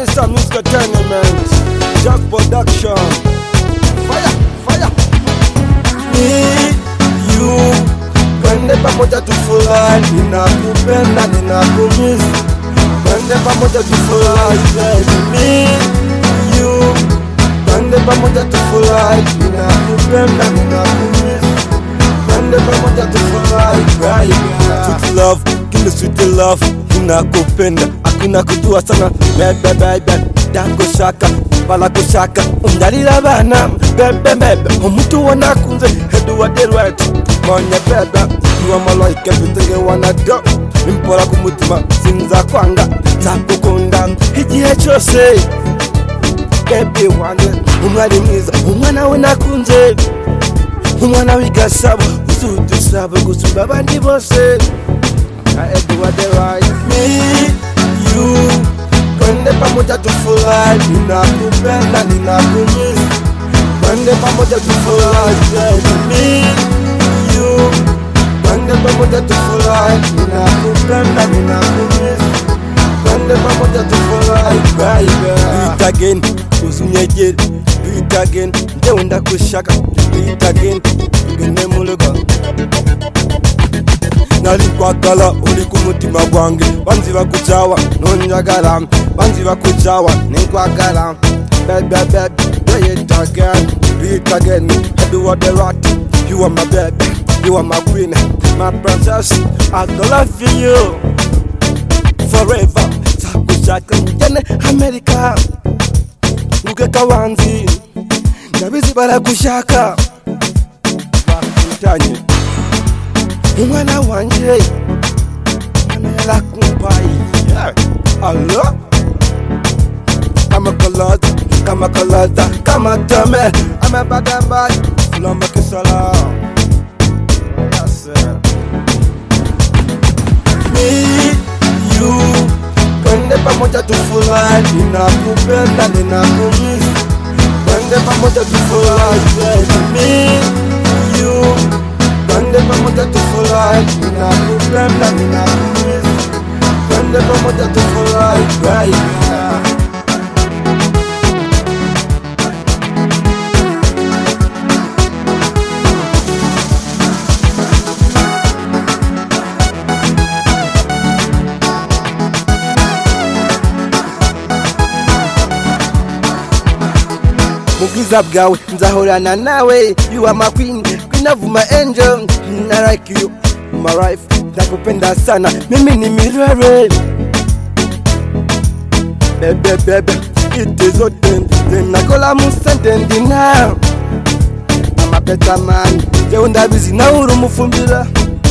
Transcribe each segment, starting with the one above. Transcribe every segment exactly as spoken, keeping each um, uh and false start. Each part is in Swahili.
Mister Music Entertainment, Jack Production. Fire, fire. Me, you, twende pamoja tufurahi, ninakupenda, ninakumiss. Twende pamoja tufurahi, baby. Me, you, twende pamoja tufurahi, ninakupenda, ninakumiss. Twende pamoja tufurahi, baby. Sweet love, give me sweet love, ninakupenda. Hakuna kujua sana, bebe bebe, dango shaka, bala kushaka, undalira bana, bebe bebe, omuntu wanakunze, hedu wa the right, monye bebe, you are my like everything I wanna do, impora kumutima, sinza kwanga, zakukunda, igihe cyose, baby wanjye, umwari mwiza, umwana we nakunze, umwana w'igasabo, uzudusaba gusumba abandi bose, hedu wa the right, me. You, twende pamoja tufurahi, ninakupenda, ninakumiss. Twende pamoja tufurahi, baby. Me, you, twende pamoja tufurahi, ninakupenda, ninakumiss. Twende pamoja tufurahi, baby. Do it again, usunyegere. Do it again, ndewe ndakushaka. Do it again, tugende mulugo. Nali kwakala uli kumutima gwange, banzi bakuchawa nonyagala, banzi bakuchawa nenkwagala. Baby baby, do it again, do it again. I do what the right, you are my baby, you are my queen, my princess. I go love you forever. Sakushaka njane America, ngukeka wanzi, nabizi barakushaka. Bakutanye umwana wanje, umwana yarakumpai. Allo, kama kolata, kama kolata, kama tame, ama bagamba, fulamba kisala. Yes sir. Me, you, twende pamoja tufurahi, ninakupenda, ninakumiss. Twende pamoja tufurahi, baby. Me, you, twende pamoja tufurahi, ninakupenda, ninakumiss. Twende pamoja tufurahi, baby. Mugiza bwawe nzahorana nawe, you are my queen, queen of my angel. I like you, my wife, nakupenda sana, mimi ni mirere. Bebe bebe, it is hot then, then nakola musentendi now. I'm a better man, jeunda bizi na uru mufumbira.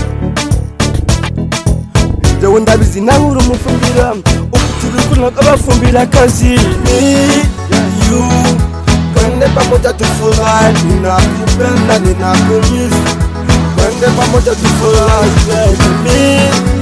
Jeunda bizi na uru mufumbira, ukutubikuna kabafumbira kazi. Me, you, twende pamoja tufurahi, ninakupenda, ninakumiss. Twende pamoja tufurahi, baby. Me,